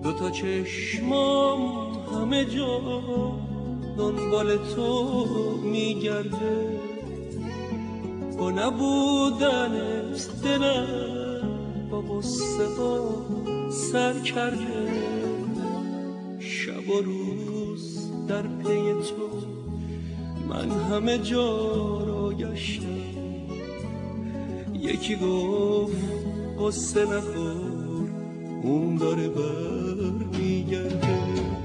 دوتا چشمام همه جا دنبال تو میگرده، با نبودنت دلم با غصه ها سر کرده. شب و روز در پی تو من همه جا را گشتم. یکی گفت غصه نخور اون داره بر میگرده.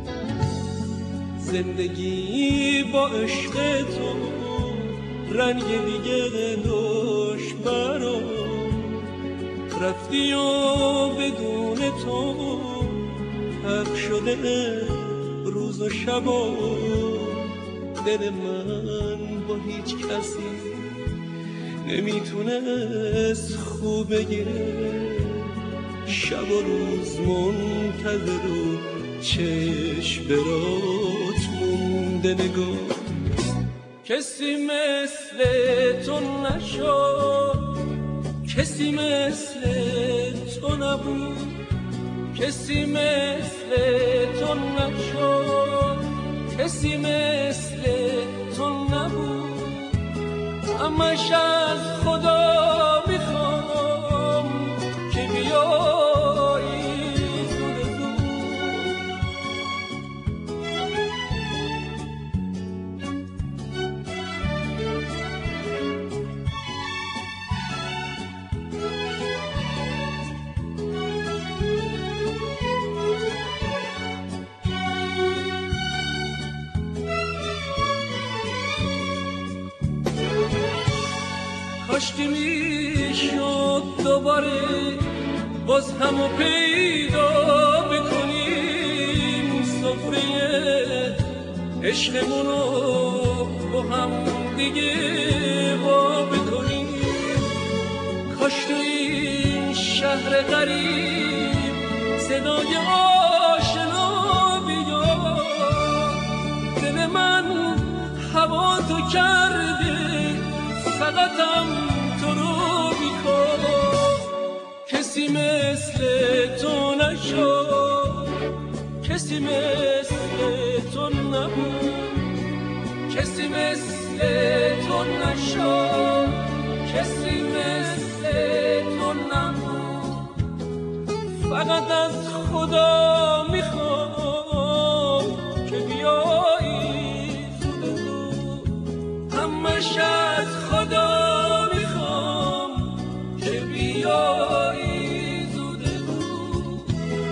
زندگی با عشق تو رنگ دیگه داشت برام، رفتی و بدون تو حق شده روز و شبا. دل من با هیچ کسی نمیتونست خوب بگیره. شب و روز منتظر و چشم برات مونده نگاه. کسی مثل تو نشد، کسی مثل تو نبود، کسی مثل تو نشد، کسی مثل تو نبود. همش از خدا میخوام که بیایی زود زود. کاشکی میشد دوباره باز همو پیدا بکنیم، سفره عشقمونو با هم دیگه با بکنیم. کاش تو این شهر غریب صدای آشنا بیاد. دل من هوا تو کرده فقطم تو رو میخواد. کسی مثل تو نشد، کسی مثل تو نبود، کسی مثل تو نشد، کسی مثل تو نبود. فقط از خدا میخوام که بیایی زود زود. همش از خدا میخوام که بیایی زود زود.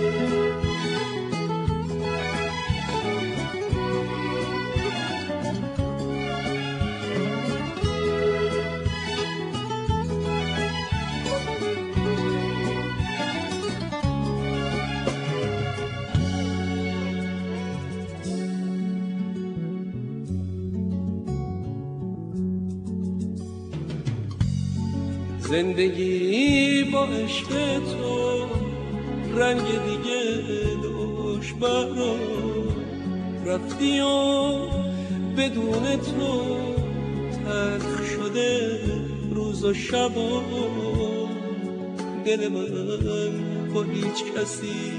زندگی با عشق تو رنگ دیگه داشت برام، رفتی و بدون تو تلخ شده روز و شبا. دل من با هیچ کسی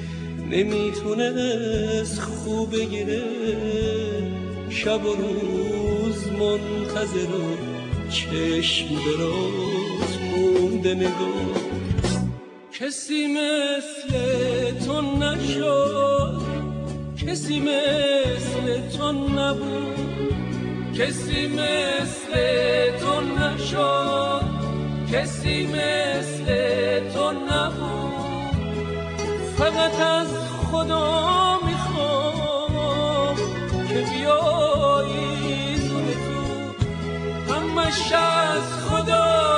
نمیتونست خوب بگیره. شب و روز منتظر و چشم براز مونده نگاه. کسی مثل تو نشد، کسی مثل تو نبود، کسی مثل تو نشد، کسی مثل تو نبود. فقط از خدا میخوام که بیایی زود زود. همش از خدا